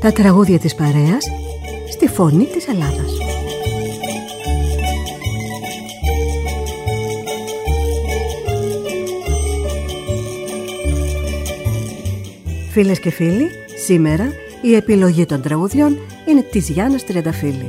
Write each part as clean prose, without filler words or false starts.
Τα τραγούδια της παρέας στη φωνή της Ελλάδας. Φίλες και φίλοι, σήμερα η επιλογή των τραγουδιών είναι της Γιάννας Τριανταφύλλη.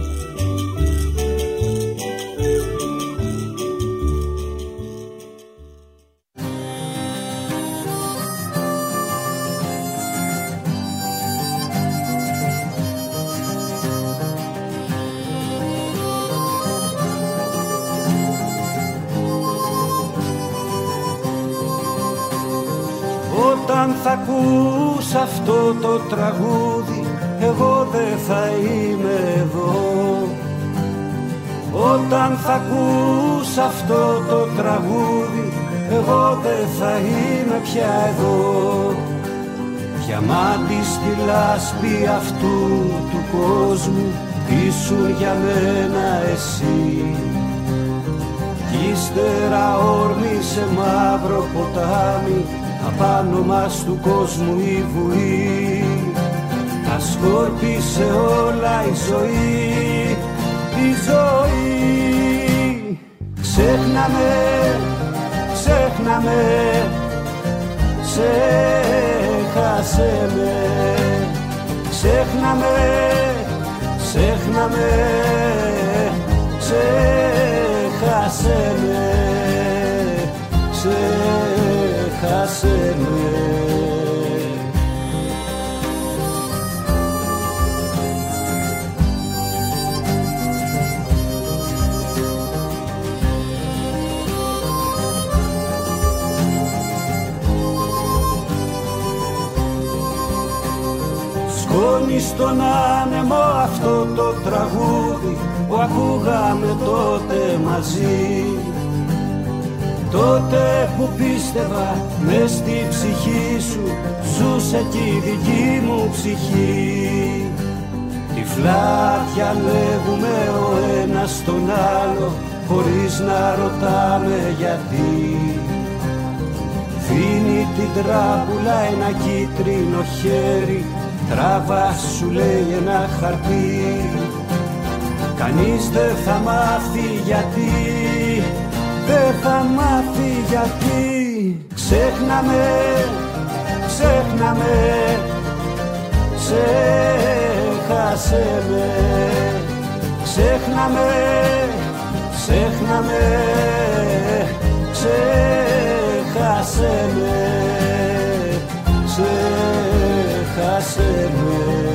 Όταν θα ακούς αυτό το τραγούδι, εγώ δεν θα είμαι εδώ. Όταν θα ακούς αυτό το τραγούδι, εγώ δεν θα είμαι πια εδώ. Διαμάντη στη λάσπη αυτού του κόσμου, ήσουν για μένα εσύ. Κι ύστερα όρμη σε μαύρο ποτάμι, απάνω μας του κόσμου η βουή. Τα σκόρπισε όλα η ζωή, η ζωή. Ξέχναμε, ξέχναμε, ξέχασε με. Ξέχναμε, ξέχναμε, ξέχασε με. Ξέχασε με. Σκόνη στον άνεμο αυτό το τραγούδι που ακούγαμε τότε μαζί. Τότε που πίστευα μες στη ψυχή σου, ζούσε κι η δική μου ψυχή. Τυφλά διαλέγουμε ο ένας τον άλλο, χωρίς να ρωτάμε γιατί. Δίνει την τράπουλα ένα κίτρινο χέρι, τράβα σου λέει ένα χαρτί. Κανείς δεν θα μάθει γιατί, δεν θα μάθει γιατί. Ξέχναμε, ξέχναμε, ξέχασε με. Ξέχναμε, ξέχναμε, ξέχασε με. Ξέχασε με.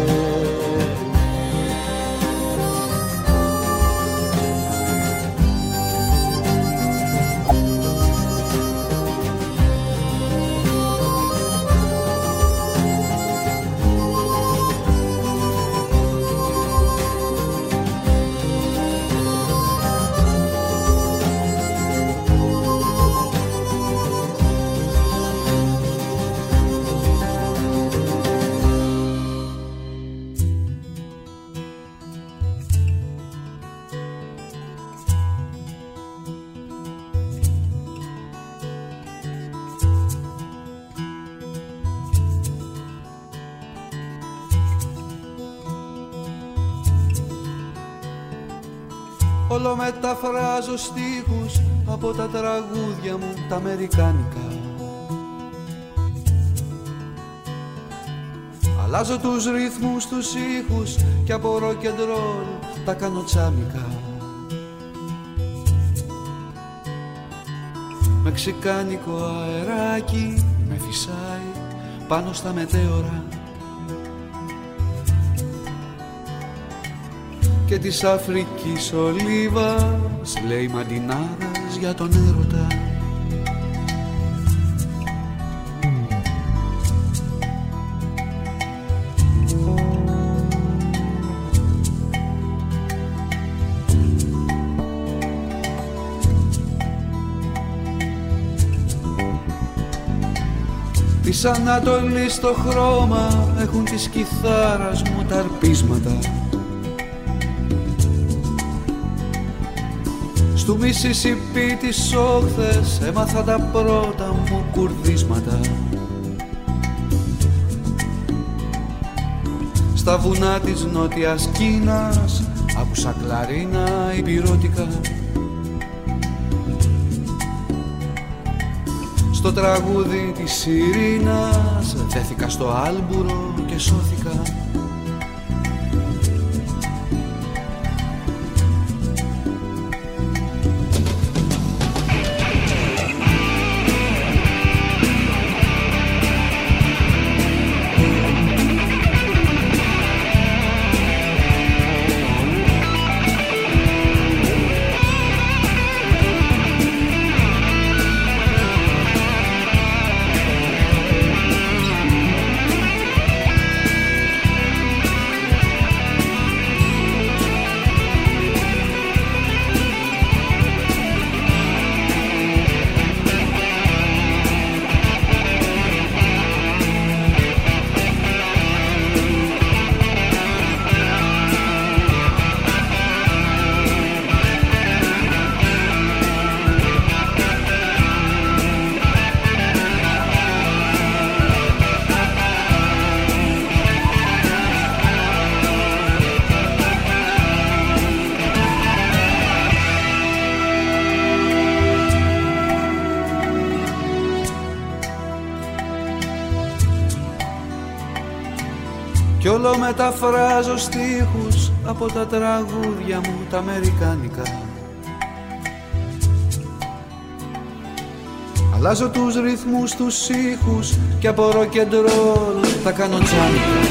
Όλο μεταφράζω στίχους από τα τραγούδια μου τα αμερικάνικα. Αλλάζω τους ρυθμούς, τους ήχους και από rock and roll τα κάνω τσάμικα. Μεξικάνικο αεράκι με φυσάει πάνω στα μετέωρα και της Αφρικής ολίβας λέει μαντινάδας για τον έρωτα. Της Ανατολής στο χρώμα έχουν της κιθάρας μου τα αρπίσματα. Στου Μισισιπί τις όχθες έμαθα τα πρώτα μου κουρδίσματα. στα βουνά της Νότιας Κίνας άκουσα κλαρίνα υπηρώτικα. Στο τραγούδι της Ειρήνας δέθηκα στο άλμπουρο και σώθηκα. Κι όλο μεταφράζω στίχους από τα τραγούδια μου τα αμερικάνικα. Αλλάζω τους ρυθμούς, τους ήχους και από rock and roll τα κάνω τζάμικα.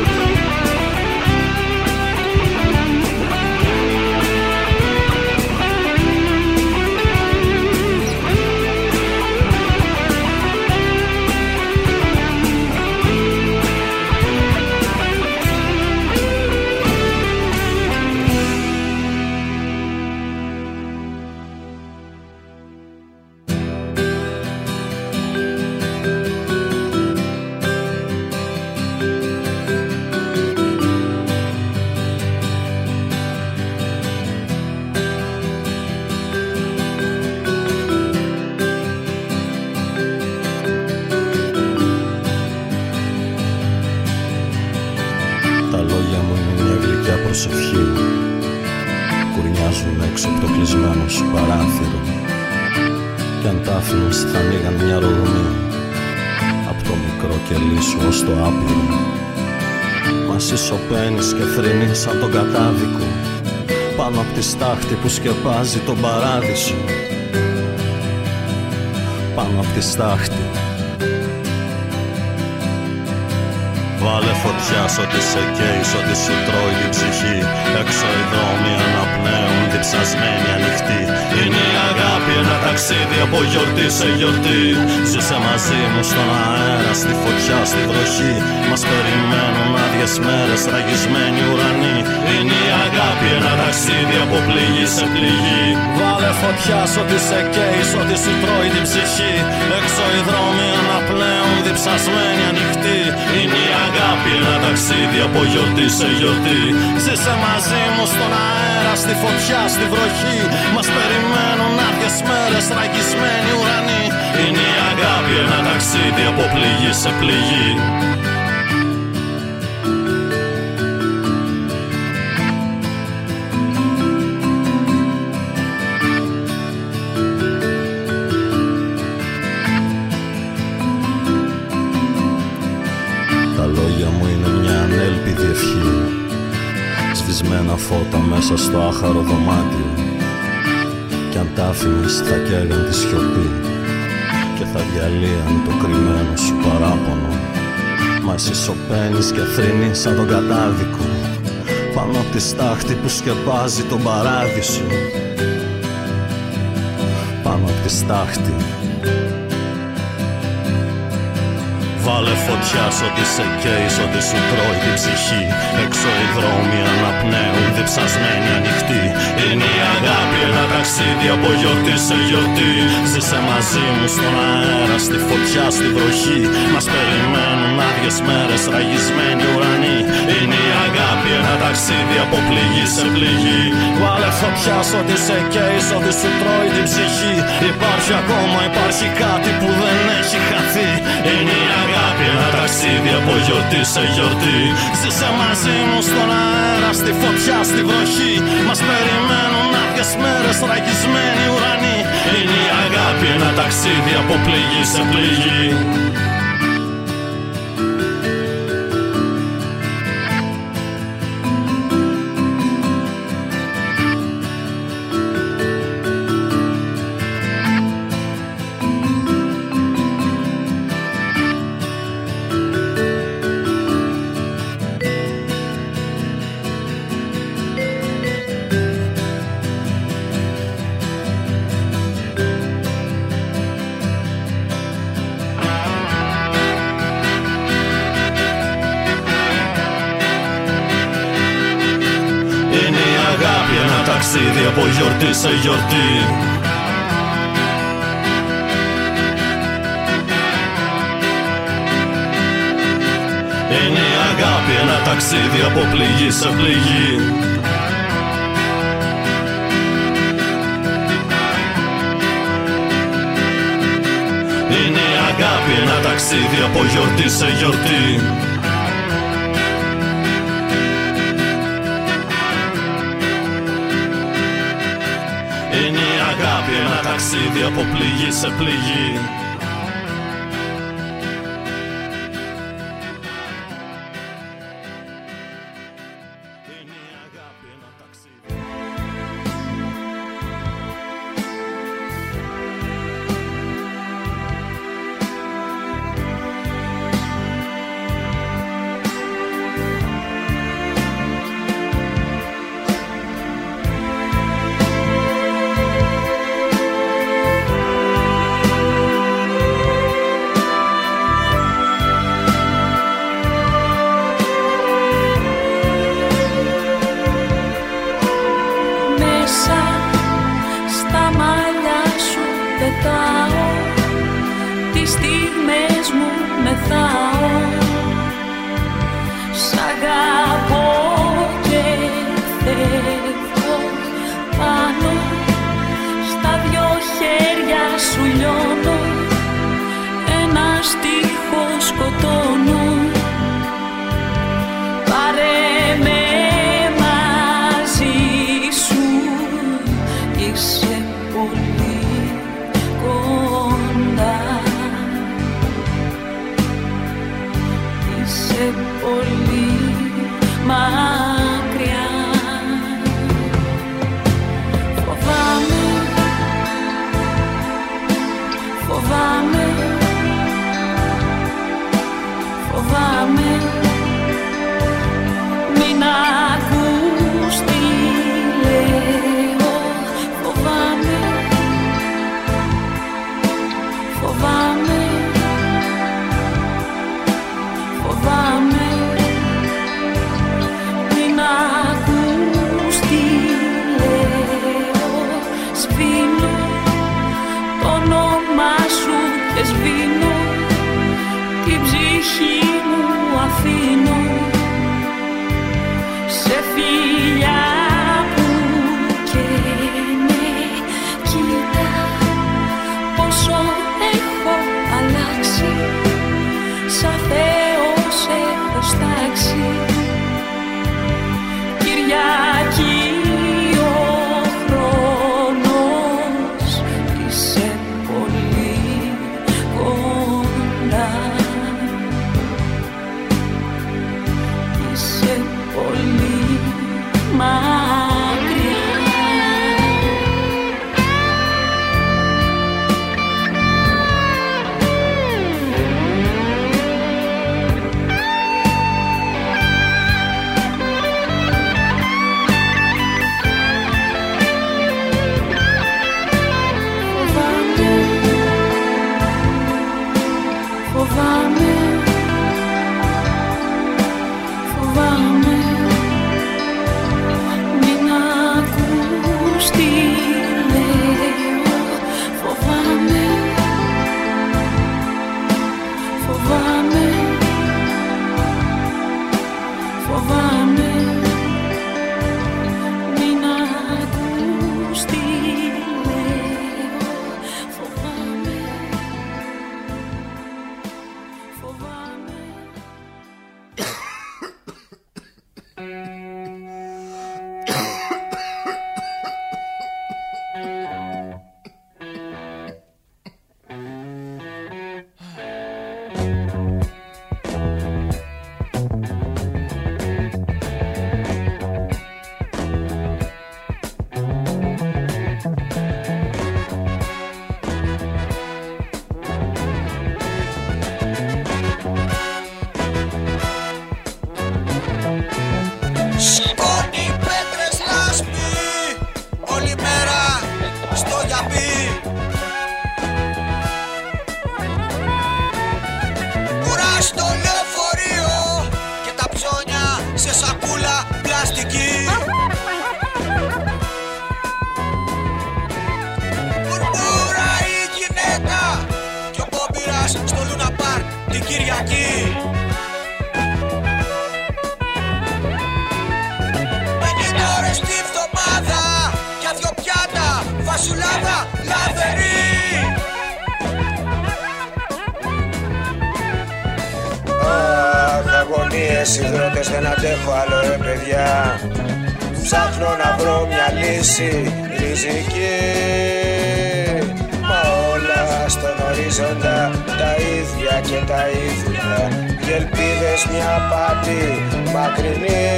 Θα ανοίγαν μια ρογμή απ' το μικρό κελί σου ως το άπειρο. Μα συσσωπαίνεις και θρυνείς σαν τον κατάδικο πάνω απ' τη στάχτη που σκεπάζει τον παράδεισο. Πάνω απ' τη στάχτη. Βάλε φωτιά σ' ό,τι σε καίει, σ' ό,τι σου τρώει την ψυχή. Έξω οι δρόμοι αναπνέουν διψασμένοι ανοιχτοί. Είναι η αγάπη ένα ταξίδι από γιορτή σε γιορτή. Ζήσε μαζί μου στον αέρα, στη φωτιά, στη βροχή. Μας περιμένουν άδειες μέρες, ραγισμένοι ουρανοί. Είναι η αγάπη ένα ταξίδι από πληγή σε πληγή. Βάλε φωτιά σ' ό,τι σε καίει, σ' ό,τι σου τρώει την ψυχή. Έξω οι δρόμοι αναπνέουν διψασμένοι ανοιχτοί. Είναι η αγάπη ένα ταξίδι από γιορτή σε γιορτή. Ζήσε μαζί μου στον αέρα, στη φωτιά, στη βροχή. Μας περιμένουν άδειες μέρες, ραγισμένοι ουρανοί. Είναι η αγάπη ένα ταξίδι από πληγή σε πληγή. Σβησμένα φώτα μέσα στο άχαρο δωμάτιο. Κι αν τα άφηνες θα καίγαν τη σιωπή και θα διαλύαν το κρυμμένο σου παράπονο. Μα εσύ σωπαίνεις και θρυνείς σαν τον κατάδικο πάνω απ' τη στάχτη που σκεπάζει τον παράδεισο. Πάνω απ' τη στάχτη. Βάλε φωτιά σ' ό,τι σε καίει, σ' ό,τι σου τρώει την ψυχή. Έξω οι δρόμοι αναπνέουν διψασμένοι ανοιχτοί. Είναι η αγάπη ένα ταξίδι από γιορτή σε γιορτή. Ζήσε μαζί μου στον αέρα, στη φωτιά, στη βροχή. Μας περιμένουν άδειες μέρες, ραγισμένοι ουρανοί. Είναι η αγάπη ένα ταξίδι από πληγή σε πληγή. Βάλε φωτιά σ' ό,τι σε καίει, σ' ό,τι σου τρώει την ψυχή. Υπάρχει ακόμα, υπάρχει κάτι που δεν έχει χαθεί. Είναι η αγάπη αγάπη ένα ταξίδι από γιορτή σε γιορτή. Ζήσε μαζί μου στον αέρα, στη φωτιά, στη βροχή. Μας περιμένουν άδειες μέρες, ραγισμένοι ουρανοί. Είναι η αγάπη ένα ταξίδι από πληγή σε πληγή. Ταξίδι από γιορτή σε γιορτή. Είναι η αγάπη ένα ταξίδι από πληγή σε πληγή. Είναι η αγάπη ένα ταξίδι από γιορτή σε γιορτή. Ένα ταξίδι από πληγή σε πληγή. σου λάβα λαβερή. Αχ, αγωνίες, υδρότες, δεν αντέχω άλλο ρε παιδιά. Ψάχνω να βρω μια λύση ριζική. Μα όλα στον ορίζοντα τα ίδια και τα ίδια. Και ελπίδες μια απάτη μακρινή.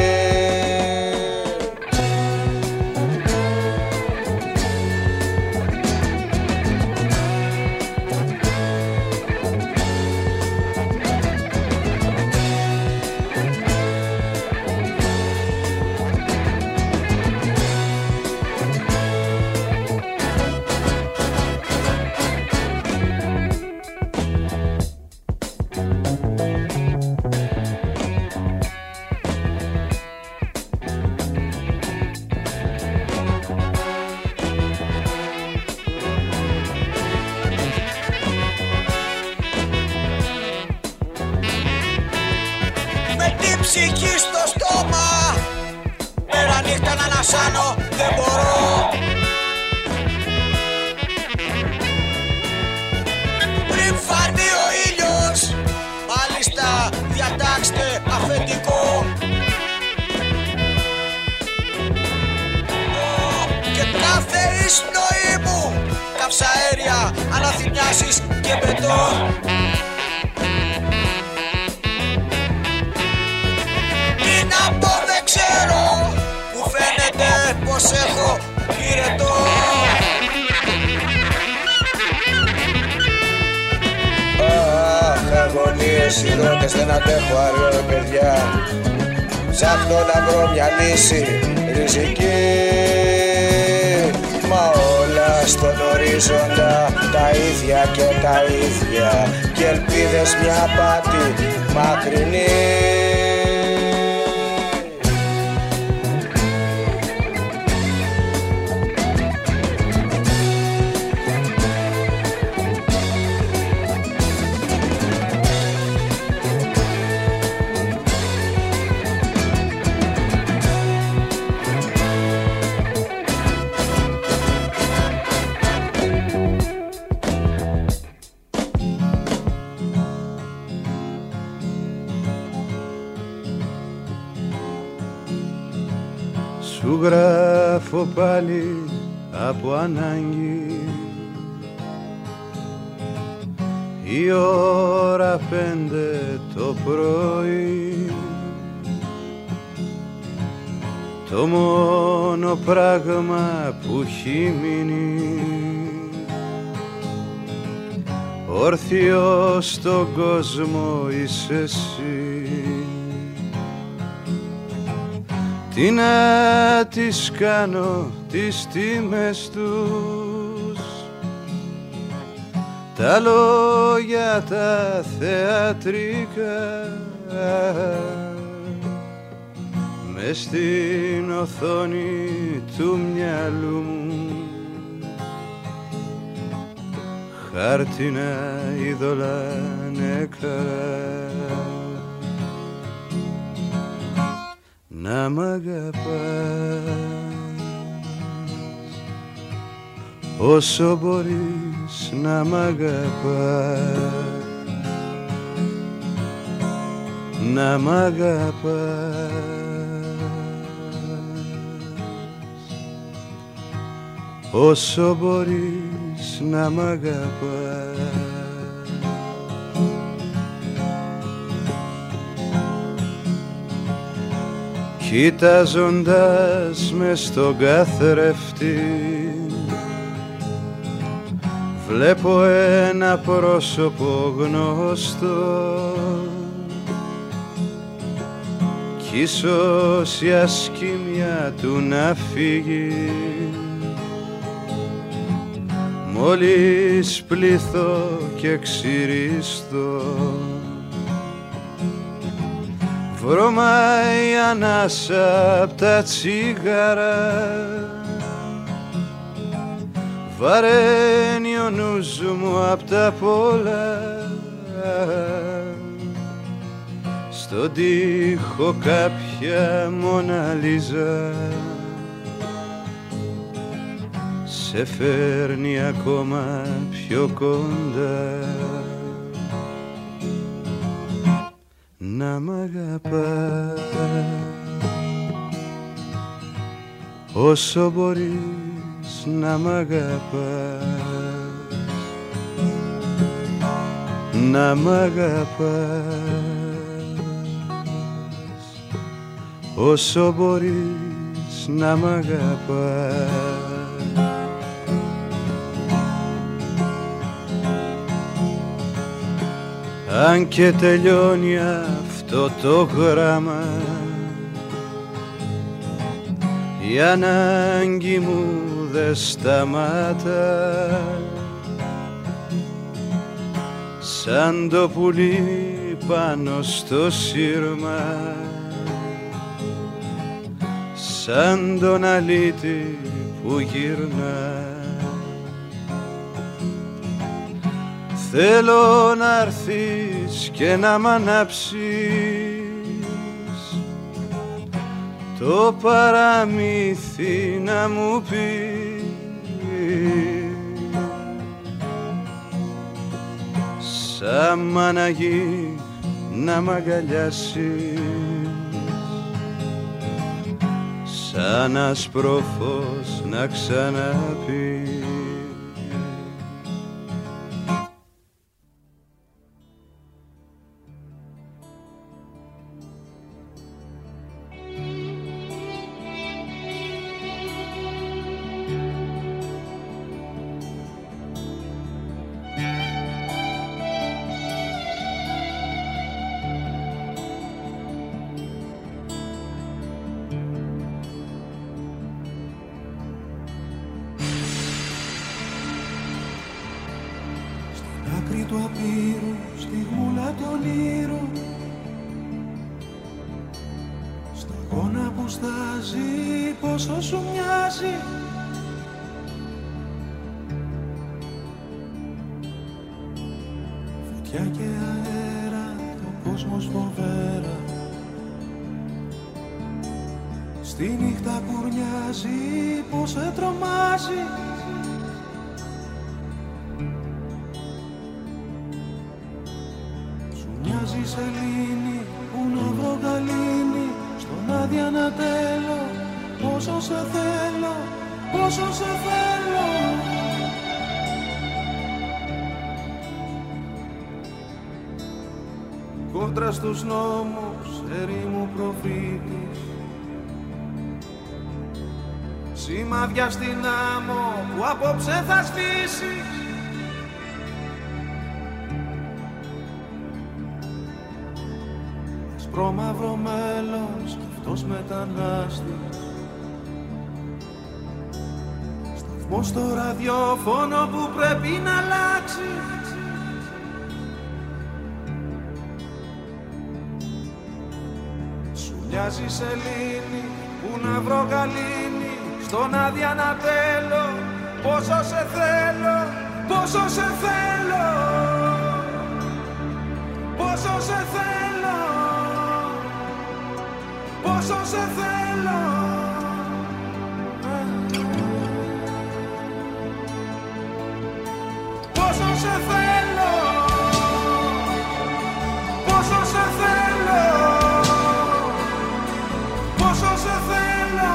Ψυχή στο στόμα, μέρα νύχτα να ανασάνω δεν μπορώ. Πριν φανεί ο ήλιος, μάλιστα διατάξτε αφεντικό. Και κάθε εισπνοή μου καυσαέρια, αναθυμιάσεις και μπετόν. Δεν ξέρω, μου φαίνεται πως έχω πυρετό. Αχ, αγωνίες, υδρότες, δεν αντέχω άλλο ρε παιδιά. Ψάχνω να βρω μια λύση ριζική. Μα όλα στον ορίζοντα τα ίδια και τα ίδια. Και ελπίδες μια απάτη μακρινή. Σου γράφω πάλι από ανάγκη. Η ώρα 5 το πρωί. Το μόνο πράγμα που έχει μείνει όρθιο στον κόσμο είσαι εσύ. Τι να τις κάνω τις τιμές τους, τα λόγια τα θεατρικά, μες στην οθόνη του μυαλού μου χάρτινα είδωλα νεκρά. Να μ' αγαπάς όσο μπορείς να μ' αγαπάς, να μ' αγαπάς όσο μπορείς να μ' αγαπάς. Κοιτάζοντας μες στον καθρέφτη βλέπω ένα πρόσωπο γνωστό κι ίσως η ασκήμια του να φύγει μόλις πληθώ και ξυριστώ. Βρωμάει ανάσα απ' τα τσιγάρα, βαραίνει ο νους μου απ' τα πολλά. Στον τοίχο κάποια Μονα Λίζα, σε φέρνει ακόμα πιο κοντά. Να μ' αγαπάς όσο μπορείς να μ' αγαπάς, να μ' αγαπάς όσο μπορείς να μ' αγαπάς. Αν και τελειώνει αυτό το γράμμα, η ανάγκη μου δε σταμάτα, σαν το πουλί πάνω στο σύρμα, σαν τον αλήτη που γυρνά. Θέλω να έρθεις και να μ' ανάψεις το παραμύθι, να μου πεις σαν μαναγή να μ' αγκαλιάσεις, σαν άσπρο φως να ξαναπείς. Κόντρα στους νόμους ερήμου προφήτης, σημάδια στην άμμο που απόψε θα σβήσεις. Ασπρόμαυρο μέλος κι αυτός μετανάστης, σταθμός στο ραδιόφωνο που πρέπει να αλλάξει. Μοιάζει σελήνη που να βρω γαλήνη, στον άδεια να τέλω. Πόσο σε θέλω, πόσο σε θέλω, πόσο σε θέλω, πόσο σε θέλω. Πόσο σε θέλω, πόσο σε θέλω, πόσο σε θέλω.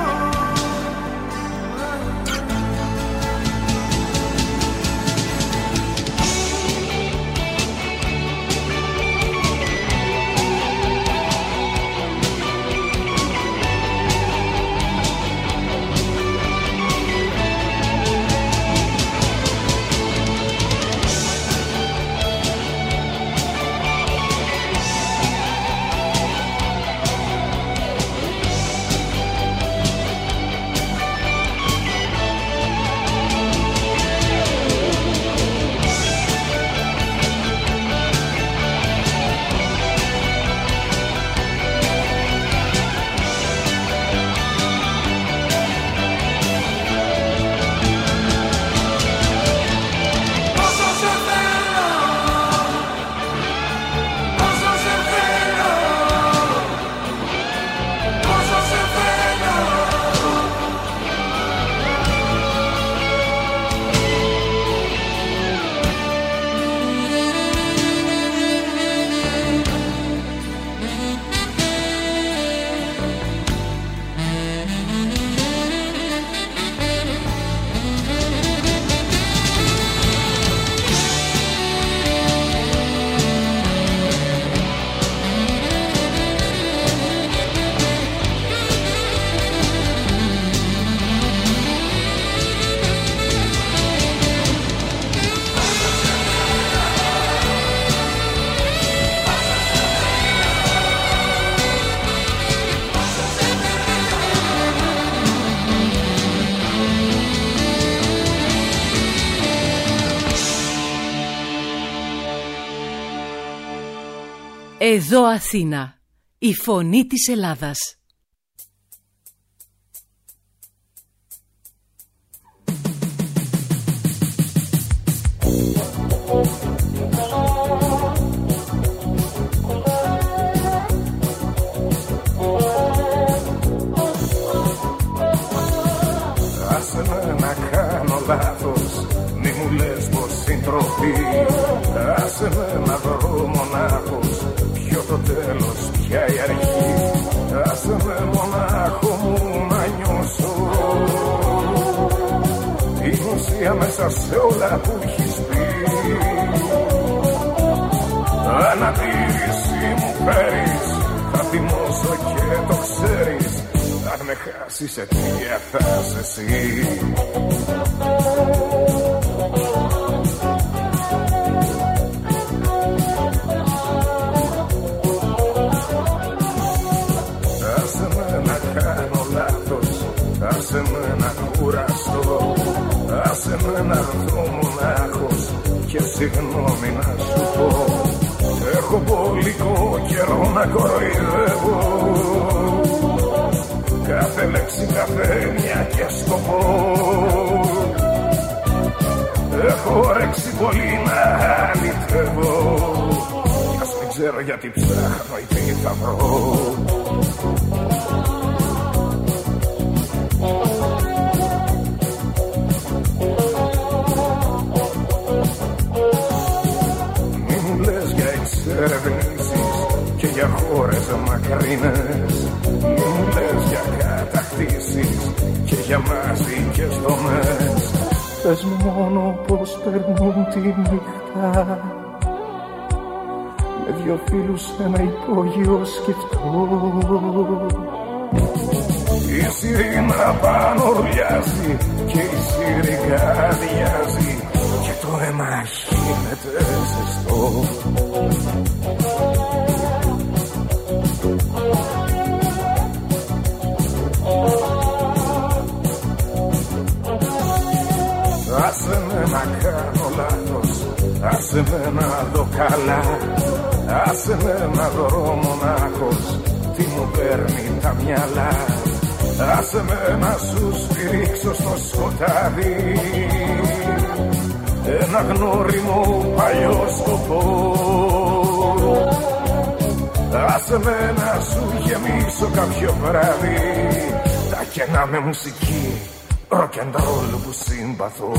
Εδώ Αθήνα, η φωνή της Ελλάδας. Άσε με να κάνω λάθος, μη μου λες πως συντροφή. Άσε με να βρω μονάχος, ποιο το τέλος, ποια η αρχή. Άσε με μονάχο μου να νιώσω την ουσία μέσα σε όλα που έχεις πει. Ανατήρηση μου φέρεις, θα θυμώσω και το ξέρεις. Αν με χάσεις αιτία θα είσαι εσύ. Άσε με να κάνω λάθος, άσε με να κουραστώ. Άσε με να έρθω μονάχος και συγγνώμη να σου πω. Έχω πολικό καιρό να κοροϊδεύω, κάθε λέξη, κάθε έννοια και σκοπό. Έχω όρεξη πολύ να αληθεύω, κι ας μην ξέρω γιατί ψάχνω ή τι θα βρω. Μη μου λες για εξερευνήσεις και για χώρες μακρινές. Μη μου λες για κατακτήσεις και για μαζικές δομές. Πες μου μόνο πως περνούν τη νύχτα με δυο φίλους σε ένα υπόγειο σκεφτό. Η σιρήνα πάνω ουρλιάζει και η σιρήκα αδειάζει και το αίμα γίνεται ζεστό. Άσε με να κάνω λάθος, άσε με να δω καλά. Άσε με να δω μονάχος, τι μου παίρνει τα μυαλά. Άσε με να σου σφυρίξω στο σκοτάδι ένα γνώριμο παλιό σκοπό. Άσε με να σου γεμίσω κάποιο βράδυ τα κενά με μουσική rock and roll που συμπαθώ.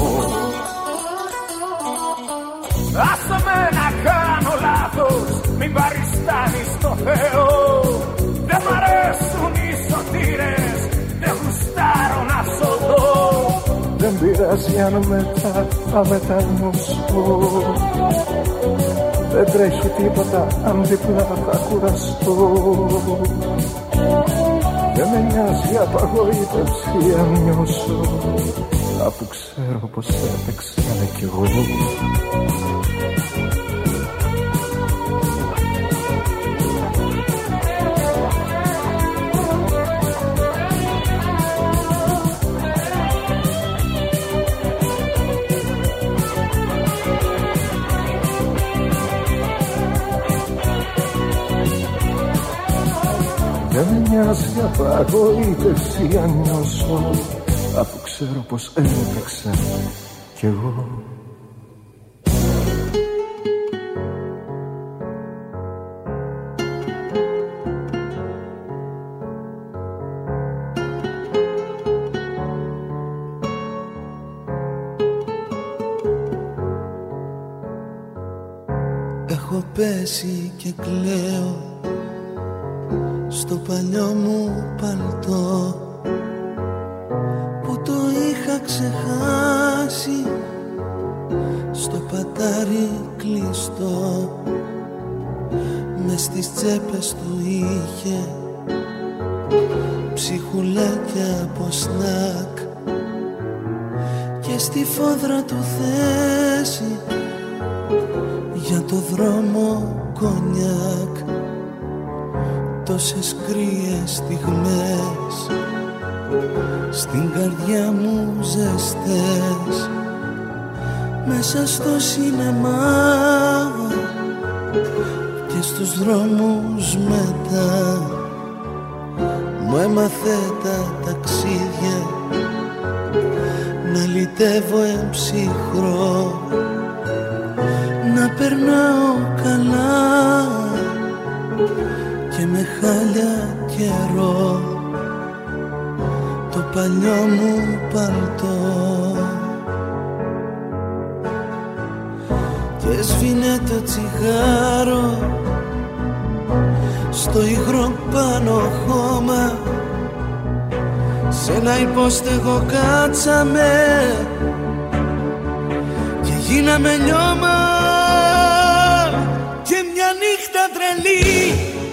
Άσε με να κάνω λάθος, μην παριστάνεις το Θεό. Δεν μ' αρέσουν οι σωτήρες, δεν γουστάρω να σωθώ. Δεν πειράζει αν μετά θα μετανιώσω, δεν τρέχει τίποτα αν διπλά θα κουραστώ. Δεν με νοιάζει απαγοήτευση αν νιώσω, αφού ξέρω πως έπαιξα κι εγώ. Δεν με νοιάζει απαγοήτευση αν νιώσω, αφού ξέρω πως έπαιξα κι εγώ. Έχω πέσει και κλαίω στο παλιό μου παλτό που το είχα ξεχάσει στο πατάρι κλειστό. Μες στις τσέπες του είχε ψυχουλάκια από σνακ και στη φόδρα του θέση για το δρόμο κονιάκ. Τόσες κρύες στιγμές στην καρδιά μου ζεστές, μέσα στο σινεμά και στους δρόμους μετά μου έμαθε τα ταξίδια να λυτεύω εμψυχρό, να περνάω καλά και με χάλια καιρό το παλιό μου παλτό. Και σβήνε το τσιγάρο στο υγρό πάνω χώμα, σ' ένα υπόστεγο κάτσαμε και γίναμε λιώμα. Και μια νύχτα τρελή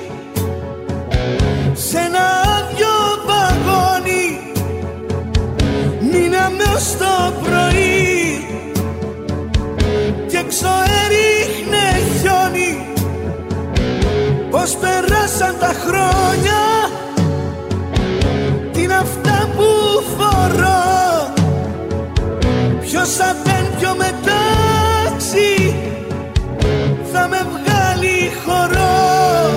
σ' ένα άδειο βαγόνι μείναμε ως το πρωί και έξω έριχνε χιόνι. Πώς περάσαν τα χρόνια, τι είναι αυτά που φορώ, ποιος σατέν πιο μετάξι θα με βγάλει χορό.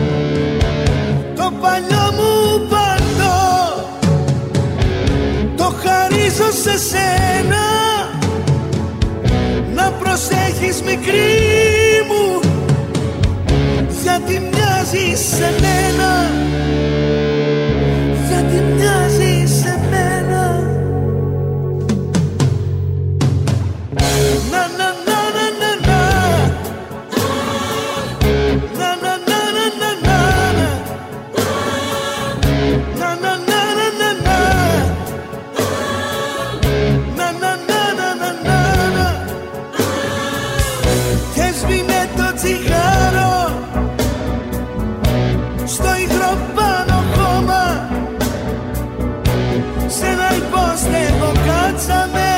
Το παλιό μου παλτό το χαρίζω σε σένα, να προσέχεις μικρή μου, γιατί μοιάζεις σε μένα, γιατί μοιάζεις σε μένα. Να να να να να να να να να να να να να να να. Και σβήνε το τσιγάρο στο υγρό πάνω χώμα, σ' ένα υπόστεγο κάτσαμε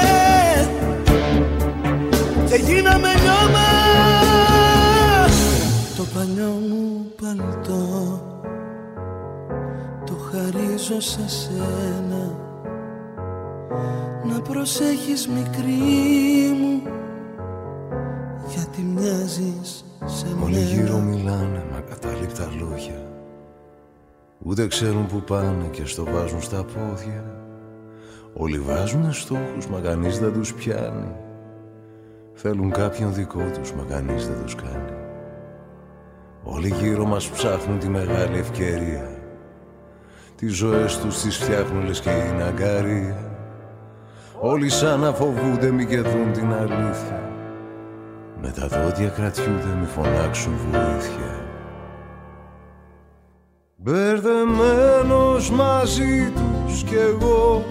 και γίναμε λιώμα. Το παλιό μου παλτό το χαρίζω σε σένα, να προσέχεις μικρή μου, γιατί μοιάζεις σε μένα. Όλοι γύρω μιλάνε με ακατάληπτα λόγια, ούτε ξέρουν που πάνε και στο βάζουν στα πόδια. Όλοι βάζουνε στόχους μα κανείς δεν τους πιάνει, θέλουν κάποιον δικό τους μα κανείς δεν τους κάνει. Όλοι γύρω μας ψάχνουν τη μεγάλη ευκαιρία, τις ζωές τους τις φτιάχνουν λες και είναι αγκαρία. Όλοι σαν να φοβούνται μη και δουν την αλήθεια, με τα δόντια κρατιούνται μη φωνάξουν βοήθεια. Μπερδεμένος μαζί τους κι εγώ,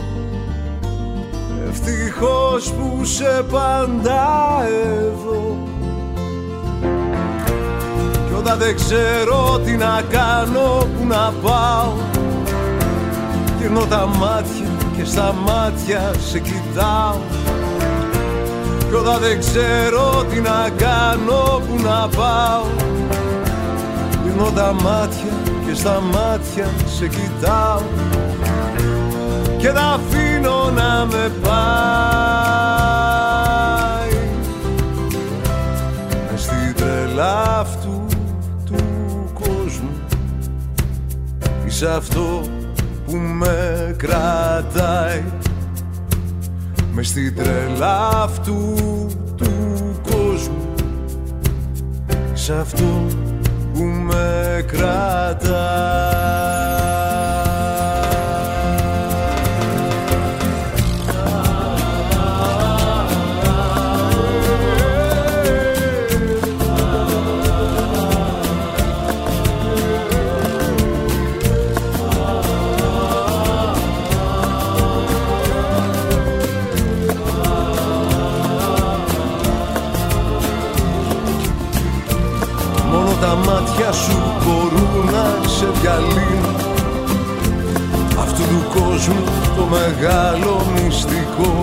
ευτυχώς που σε πάντα εδώ. Κι όταν δεν ξέρω τι να κάνω, που να πάω, γυρνώ τα μάτια και στα μάτια σε κοιτάω. Κι όταν δεν ξέρω τι να κάνω, που να πάω, γυρνώ τα μάτια και στα μάτια σε κοιτάω. Και τα αφήνω να με πάει μες στην τρελά αυτού του κόσμου, είσαι αυτό που με κρατάει. Μες στην τρελά αυτού του κόσμου, είσαι αυτό που με κρατάει. Τα μάτια σου μπορούν να σε διαλύνουν αυτού του κόσμου το μεγάλο μυστικό.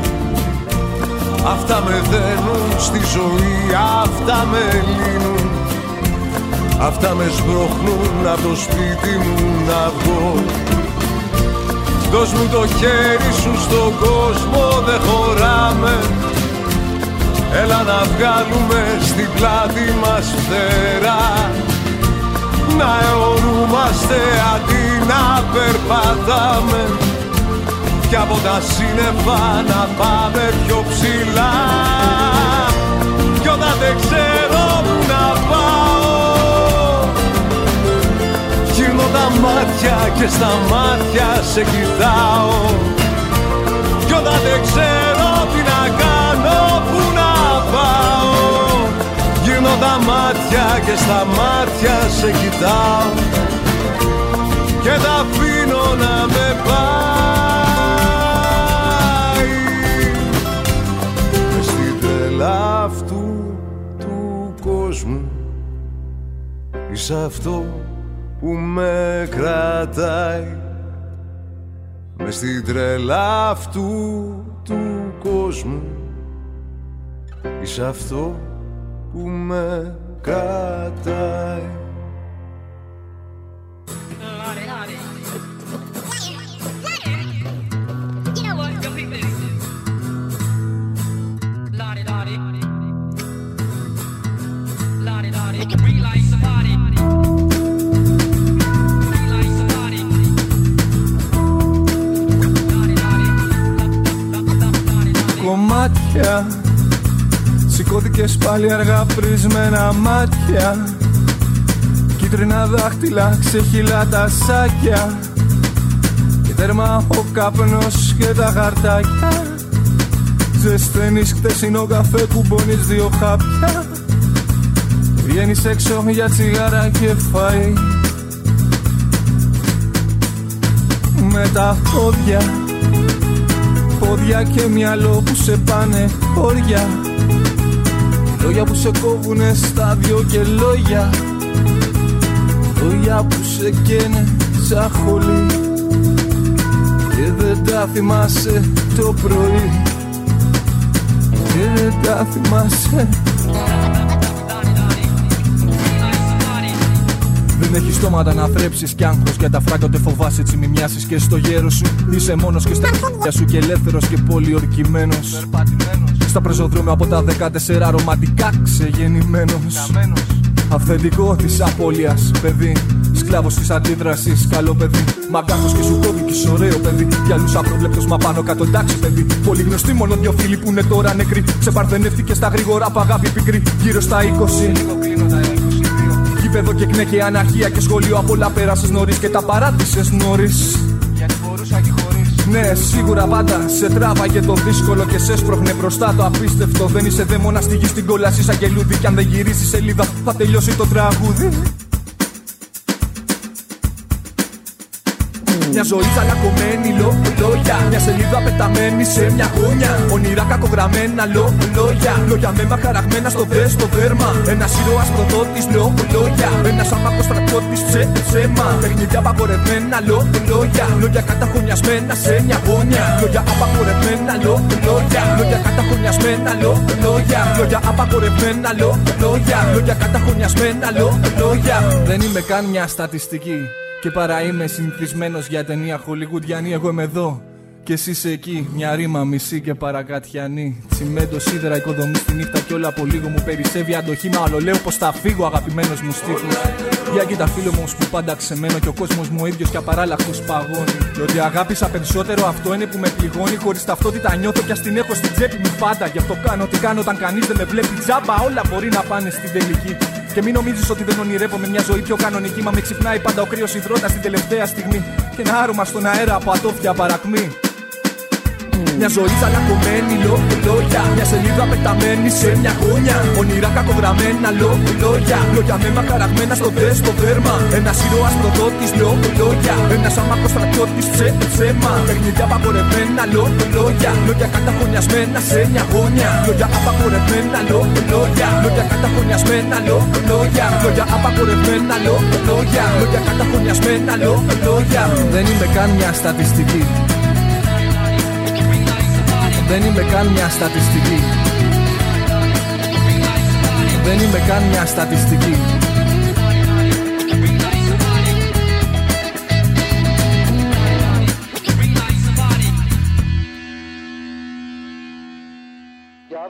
Αυτά με δένουν στη ζωή, αυτά με λύνουν, αυτά με σμπρώχνουν από το σπίτι μου να βγω. Δώσ' μου το χέρι σου στον κόσμο, δεν χωράμε. Έλα να βγάλουμε στην πλάτη μας φτερά, να αιωρούμαστε αντί να περπατάμε, κι από τα σύννεφα να πάμε πιο ψηλά. Κι όταν δεν ξέρω που να πάω, γύρνω τα μάτια και στα μάτια σε κοιτάω. Κι όταν δεν ξέρω τι να κάνω, που να πάω, γύρνω τα μάτια και στα μάτια σε κοιτάω και τα αφήνω να με πάει μες στην τρέλα αυτού του κόσμου. Είσαι αυτό που με κρατάει μες στην τρέλα αυτού του κόσμου. Είσαι αυτό που με κρατάει. Κομμάτια, σηκώθηκες πάλι αργά πρισμένα μάτια, κίτρινα δάχτυλα, ξεχυλά τα σάκια και τέρμα ο καπνός και τα χαρτάκια. Ζεσταίνεις χτεσινό καφέ, κουμπώνεις δύο χάπια, βγαίνεις έξω για τσιγάρα και φαΐ. Με τα πόδια, πόδια και μυαλό που σε πάνε χώρια, λόγια που σε κόβουνε στα δυο και λόγια, λόγια που σε καίνε σαν χολή και δεν τα θυμάσαι το πρωί, και δεν τα θυμάσαι. Δεν έχεις στόματα να θρέψεις κι άγχος, για τα φράγκα ούτε φοβάσαι, έτσι μη μοιάσεις και στο γέρο σου. Είσαι μόνος και στα χέρια σου και ελεύθερος και πολιορκημένος. Στα πεζοδρόμια από τα 14 ρομαντικά ξεγεννημένος. Αυθεντικό της απώλειας παιδί, σκλάβος της αντίδρασης, καλό παιδί. Μαγκάχος και σου κόβει κι είσαι ωραίο παιδί. Για άλλους απρόβλεπτος μα πάνω κάτω εντάξει παιδί. Πολύ γνωστοί μόνο δυο φίλοι που είναι τώρα νεκροί. Σε παρθενεύτηκε στα γρήγορα απ' αγάπη πικρή. Γύρω στα 20. Γήπεδο και κνέ και αναρχία και σχολείο, απ' όλα πέρασες νωρίς και τα παράτησες νωρίς. Γιατί μπορούσα και χωρίς. Ναι, σίγουρα πάντα σε τράβαγε το δύσκολο και σε σπρώχνε μπροστά το απίστευτο. Δεν είσαι δαίμονα στη γη στην κόλαση σαν γελούδι, κι αν δεν γυρίσεις σελίδα θα τελειώσει το τραγούδι. Μια ζωή τσαλακωμένη λόγια, μια σελίδα πεταμένη σε μια γωνιά. Ονειρά κακογραμμένα λόγια, λόγια με μακαραγμένα στο δέρμα. Ένας ήρωας προδότης λόγια, ένας άμαχος στρατιώτης ψέμα. Παιχνίδια απαγορευμένα λόγια, λόγια καταχωνιασμένα σε μια γωνιά. Λόγια απαγορευμένα λόγια, λόγια καταχωνιασμένα λόγια. Λόγια απαγορευμένα λόγια, λόγια καταχωνιασμένα λόγια. Δεν είμαι καν μια στατιστική και παρά είμαι συνηθισμένος για ταινία χολιγουντιανή. Εγώ είμαι εδώ και εσύ είσαι εκεί. Μια ρήμα μισή και παρακατιανή. Τσιμέντο, σίδερα, οικοδομή στη νύχτα κι όλα από λίγο μου περισσεύει αντοχή. Μα άλλο λέω πως θα φύγω, αγαπημένος μου στίχος. Για κοίτα φίλο μου που πάντα ξεμένω και ο κόσμος μου ο ίδιος και απαράλλαχτος παγώνει. Και ότι αγάπησα περισσότερο αυτό είναι που με πληγώνει. Χωρίς ταυτότητα νιώθω κι ας την έχω στην τσέπη μου πάντα. Γι' αυτό κάνω τι κάνω όταν κανείς δεν με βλέπει. Τζάμπα όλα μπορεί να πάνε στην τελική. Και μην νομίζεις ότι δεν ονειρεύομαι μια ζωή πιο κανονική. Μα με ξυπνάει πάντα ο κρύος υδρότας την τελευταία στιγμή. Και ένα άρωμα στον αέρα από ατόφια παρακμή. Μια ζωή τσαλακωμένη λόγια, μια σελίδα πεταμένη σε μια γωνιά. Ονειρά κακογραμμένα λόγια, λόγια με μακαραγμένα στο δέρμα. Ένας ήρωας προδότης λόγια, ένας άμαχος στρατιώτης ψέμα. Παιχνίδια απαγορευμένα λόγια, λόγια καταχωνιασμένα σε μια γωνιά. Λόγια απαγορευμένα λόγια, λόγια καταχωνιασμένα λόγια. Λόγια απαγορευμένα λόγια, λόγια καταχωνιασμένα λόγια. Δεν είμαι καν μια στατιστική. Δεν είμαι καν μια στατιστική. Δεν είμαι καν μια στατιστική.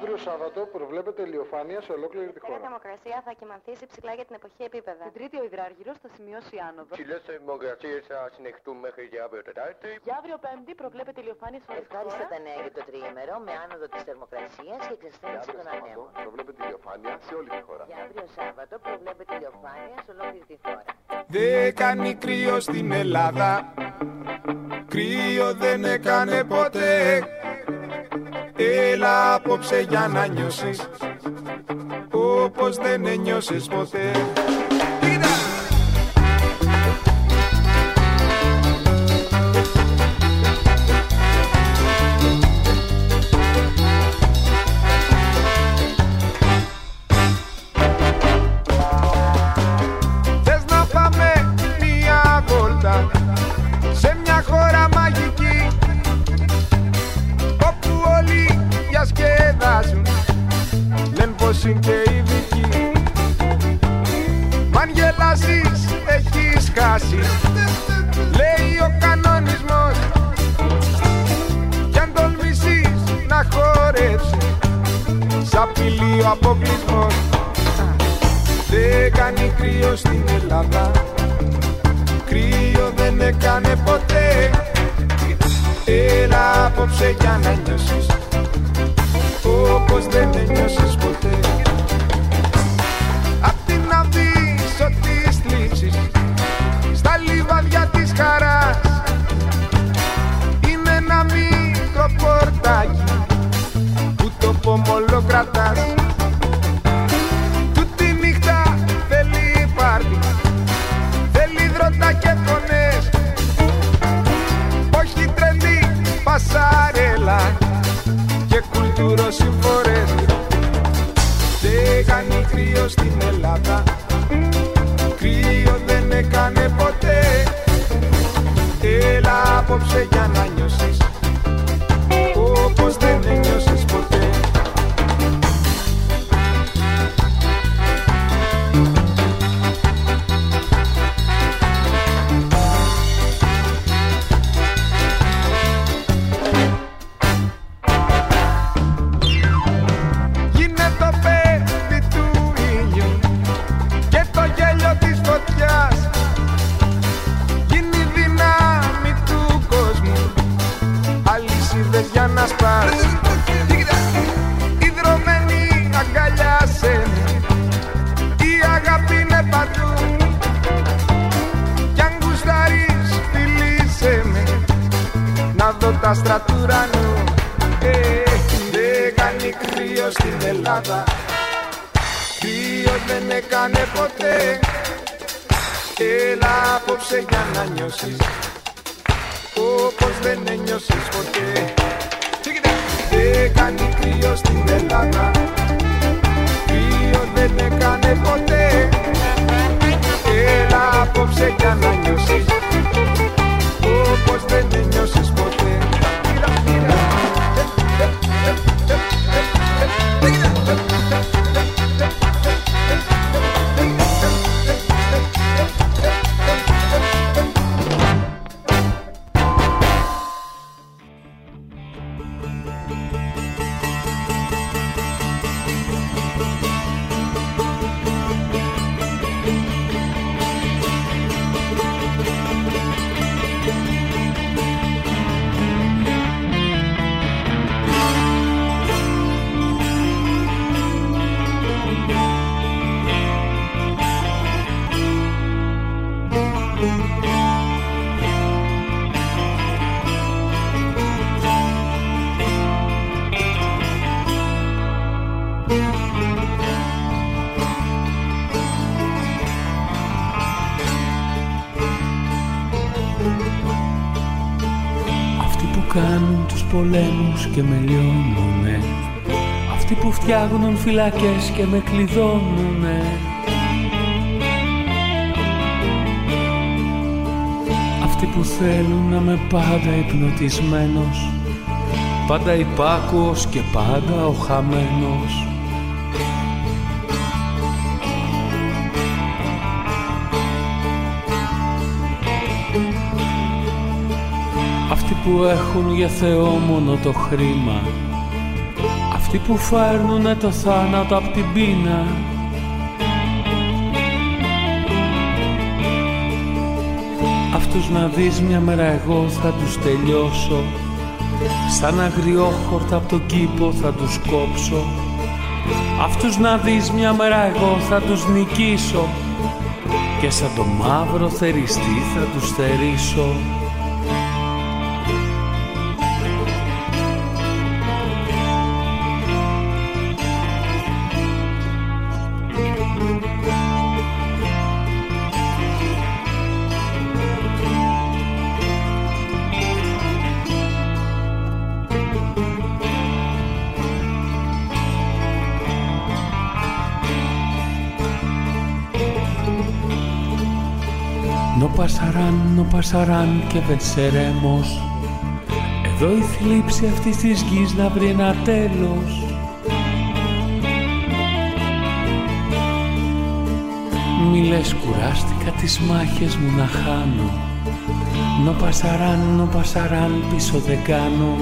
Αύριο Σάββατο προβλέπεται ηλιοφάνεια σε ολόκληρη τη χώρα. Η θερμοκρασία θα κυμανθήσει ψηλά για την εποχή επίπεδα. Την Τρίτη ο υδράργυρος θα σημειώσει άνοδο. Ψηλές θερμοκρασίες θα συνεχιστούν μέχρι και αύριο Τετάρτη. Για αύριο Πέμπτη προβλέπεται ηλιοφάνεια σε όλη τη χώρα. Ευχάριστα τα νέα για το τριήμερο με άνοδο της θερμοκρασίας και εξασθένηση των ανέμων. Προβλέπεται ηλιοφάνεια σε όλη τη χώρα. Για αύριο Σάββατο προβλέπεται ηλιοφάνεια σε ολόκληρη τη χώρα. Δεν κάνει κρύο στην Ελλάδα. Κρύο δεν έκανε ποτέ. Έλα απόψε για να νιώσεις όπως δεν ένιωσες ποτέ. Θες να πάμε μια βόλτα σε μια χώρα μαγική όπου όλοι διασκεδάζουν, λένε πως είναι και ειδικοί. Μ' αν γελάσεις έχεις χάσει, λέει ο κανονισμός. Κι αν τολμήσεις να χορέψεις, σ' απειλεί ο αποκλεισμός. Δεν κάνει κρύο στην Ελλάδα, κρύο δεν έκανε ποτέ. Έλα απόψε για να νιώσεις όπως δεν ένιωσες ποτέ. Απ' την Αβύσσο της θλίψης στα λιβάδια της χαράς είναι ένα μικρό πορτάκι που το πομολό κρατάς. Τούτη νύχτα θέλει πάρτι, θέλει δρότα και φωνές, όχι τρελή πασαρέλα και κουλτουροσυμφορές. Δεν κάνει κρύο στην Ελλάδα, κρύο δεν έκανε ποτέ. Έλα απόψε για να νιώσεις όπως δεν ένιωσες ποτέ. Για να σπάς, η δρομένη αγκαλιάσαι με, η αγάπη είναι παντού. Κι αν γουστάρεις φιλήσέ με, να δω τα άστρα του ουρανού. Δεν κάνει κρύο στην Ελλάδα, κρύο δεν έκανε ποτέ. Έλα απόψε για να νιώσεις όπως δεν ένιωσες ποτέ. Δεν κάνει κρύο στην Ελλάδα, κρύο δεν έκανε ποτέ. Έλα απόψε για να νιώσεις όπως δεν ένιωσες ποτέ. Κάνουν τους πολέμους και με λιώνουνε, αυτοί που φτιάχνουν φυλακές και με κλειδώνουνε, αυτοί που θέλουν να είμαι πάντα υπνοτισμένος, πάντα υπάκουος και πάντα ο χαμένος. Αυτοί που έχουν για Θεό μόνο το χρήμα, αυτοί αυτοί που φέρνουνε το θάνατο απ' την πείνα. Αυτούς να δεις μια μέρα εγώ θα τους τελειώσω, σαν αγριόχορτα απ' τον κήπο θα τους κόψω. Αυτούς να δεις μια μέρα εγώ θα τους νικήσω και σαν το μαύρο θεριστή θα τους θερήσω. No pasarán και venceremos. Εδώ η θλίψη αυτής της γης να βρει ένα τέλος. Μη λες κουράστηκα τις μάχες μου να χάνω. No pasarán πίσω δεν κάνω.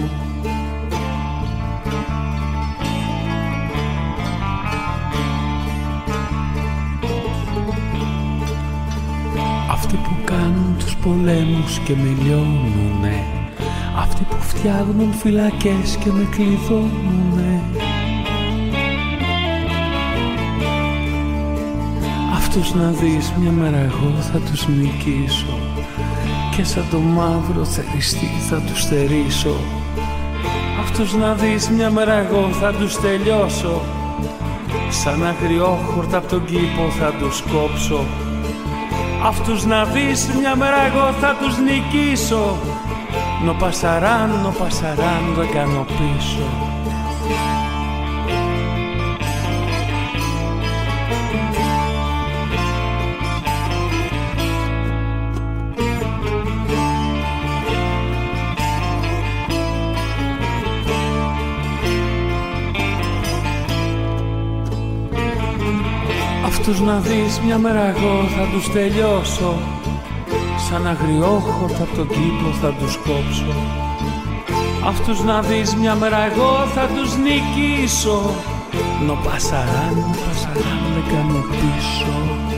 Αυτοί που κάνουν τους πολέμους και με λιώνουνε, αυτοί που φτιάχνουν φυλακές και με κλειδώνουνε, αυτούς να δεις μια μέρα εγώ θα τους νικήσω και σαν το μαύρο θεριστή θα τους θερήσω. Αυτούς να δεις μια μέρα εγώ θα τους τελειώσω, σαν αγριόχορτα απ' τον κήπο θα τους κόψω. Αυτούς να δεις μια μέρα εγώ θα τους νικήσω. No pasarán, δεν κάνω πίσω. Αυτούς να δεις μια μέρα εγώ θα τους τελειώσω, σαν αγριόχορτα απ' τον κήπο θα τους κόψω. Αυτούς να δεις μια μέρα εγώ θα τους νικήσω. No pasarán, δεν κάνω πίσω.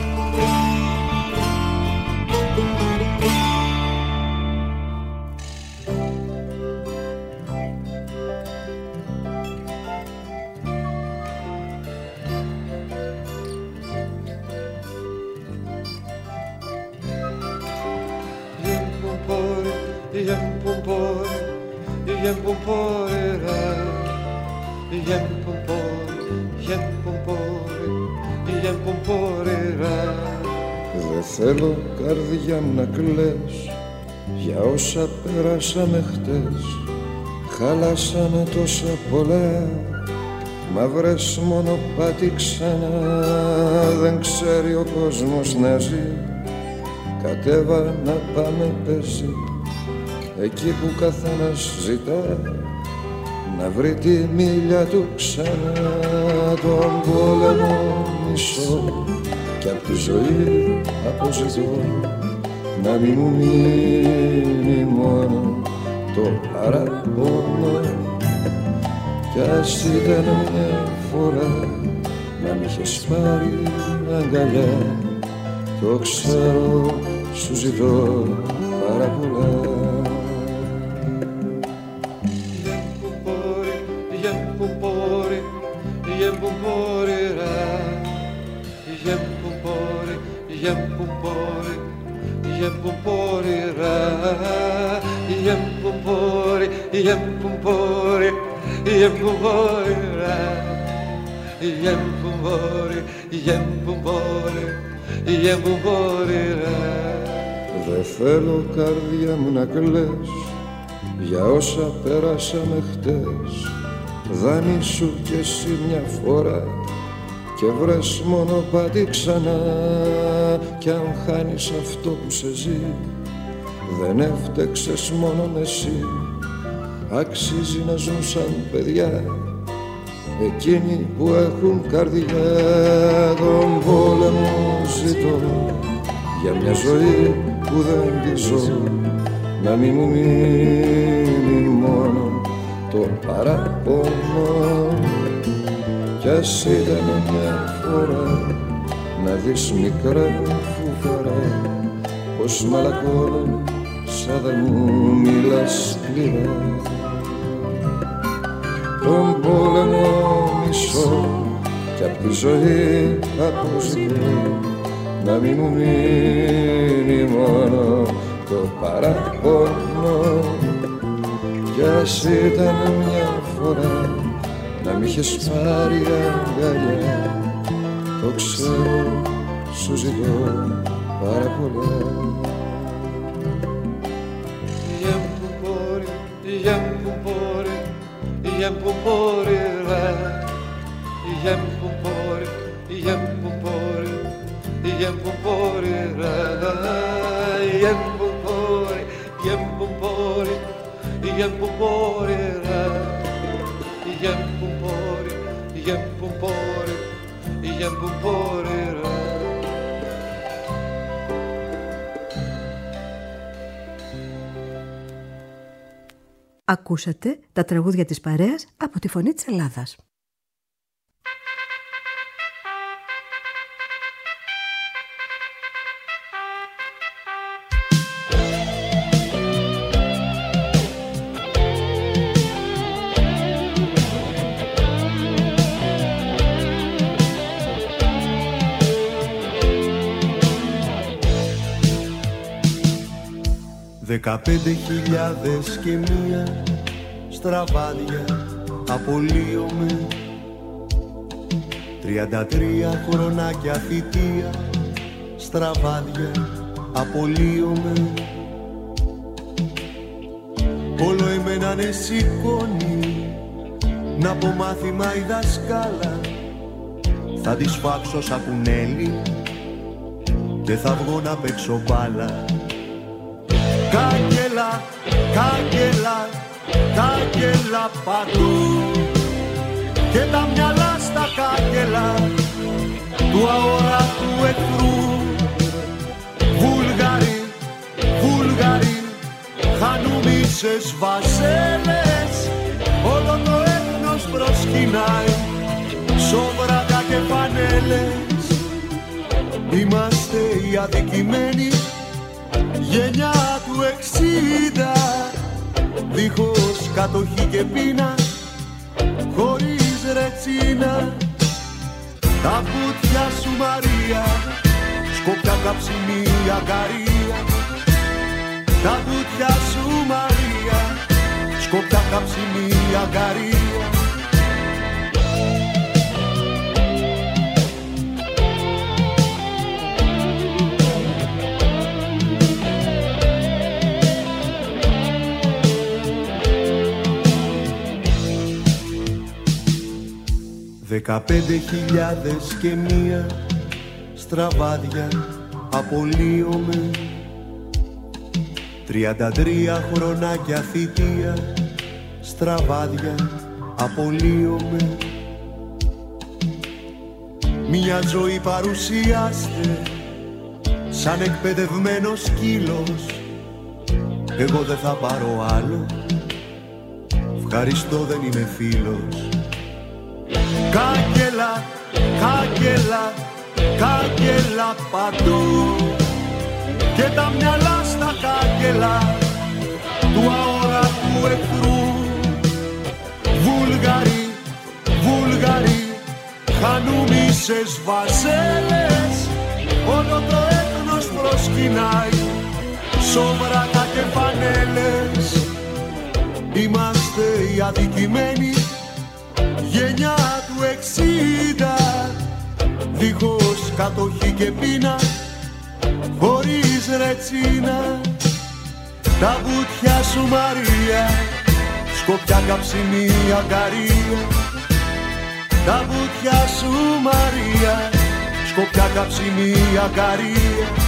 Δεν θέλω καρδιά μου να κλαις για όσα περάσαμε χτες. Χαλάσανε τόσα πολλά, μα βρες μονοπάτι ξανά. Δεν ξέρει ο κόσμος να ζει, κατέβα να πάμε πεζί, εκεί που καθένας ζητά να βρει τη μίλια του ξανά. Τον πόλεμο μισώ κι απ' τη ζωή αποζητώ, να μην μου μείνει μόνο το παραπονό. Κι ας ήταν μια φορά να μ' είχες πάρει αγκαλιά, το ξέρω σου ζητώ πάρα πολλά. Δεν θέλω καρδιά μου να κλαις για όσα πέρασαμε χτες. Δανείσου κι εσύ μια φορά και βρες μονοπάτι ξανά. Κι αν χάνεις αυτό που σε ζει, δεν έφτεξες μόνο με εσύ. Αξίζει να ζουν σαν παιδιά εκείνοι που έχουν καρδιά. Τον πόλεμο ζητώ για μια ζωή που δεν τη ζω, να μην μου μείνει μόνο το παραπονό. κι ας ήταν μια φορά να δεις μικρά φουκαρά πως μαλακώνουν σαν δεν μου μιλάς σκληρά. Τον πόλεμο μισώ κι απ' τη ζωή αποζητώ να μην μου μείνει μόνο το παραπονό. Κι ας ήταν μια φορά να μ' είχες πάρει αγκαλιά, το ξέρω, σου ζητώ πάρα πολλά. Ακούσατε τα τραγούδια της παρέας από τη Φωνή της Ελλάδας. «15,000 και μία στραβάδια απολύομαι, 33 χρονάκια θητεία στραβάδια απολύομαι. Όλο εμένα ναι σηκώνει να πω μάθημα η δασκάλα, θα τη σφάξω σαν κουνέλι και θα βγω να παίξω μπάλα. Κάγκελα, κάγκελα, κάγκελα παντού και τα μυαλά στα κάγκελα του αόρατου εχθρού. Βούλγαροι, Βούλγαροι, χανουμίσες βασέλες, όλο το έθνος προσκυνάει, σόβρακα και φανέλες. Είμαστε οι αδικημένοι γενιά του 60, δίχως κατοχή και πείνα, χωρίς ρετσίνα. Τα βουτιά σου Μαρία, σκοπιά καψιμί αγκαρία. Τα βουτιά σου Μαρία, σκοπιά καψιμί αγκαρία. 15,000 και μία στραβάδια απολύομαι, 33 χρονάκια θητεία στραβάδια απολύομαι. Μια ζωή παρουσιάστε σαν εκπαιδευμένος σκύλος, εγώ δεν θα πάρω άλλο, ευχαριστώ δεν είμαι φίλος. Κάγκελα, κάγκελα, κάγκελα παντού και τα μυαλά στα κάγκελα του αόρατου εχθρού. Βούλγαροι, Βούλγαροι, χανουμίσες βασέλες, όλο το έθνος προσκυνάει, σόβρακα και φανέλες. Είμαστε οι αδικημένοι γενιά του 60, δίχως κατοχή και πείνα, χωρίς ρετσίνα. Τα βουτιά σου Μαρία, σκοπιά καψιμί αγκαρία. Τα βουτιά σου Μαρία, σκοπιά καψιμί αγκαρία.